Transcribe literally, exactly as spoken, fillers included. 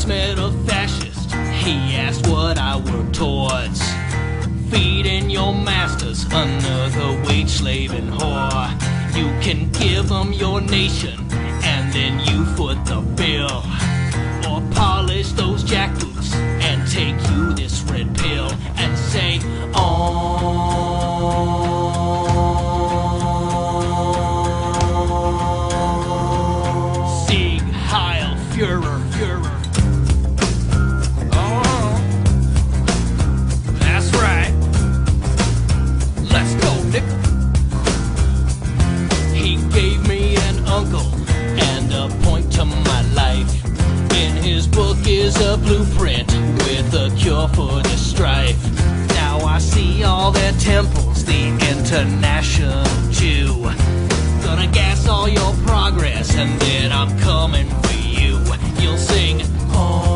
once met a fascist. He asked what I work towards. Feeding your masters, another wage slave and whore. You can give them your nation, and then you foot the bill. Or polish those jackboots, and take you this red pill, and say, oh. Sieg Heil Führer, Führer. Oh, that's right. Let's go, Nick. He gave me an uncle and a point to my life. In his book is a blueprint with a cure for the strife. Now I see all their temples, the international Jew. Gonna gas all your progress, and then I'm coming for you. You'll sing, oh.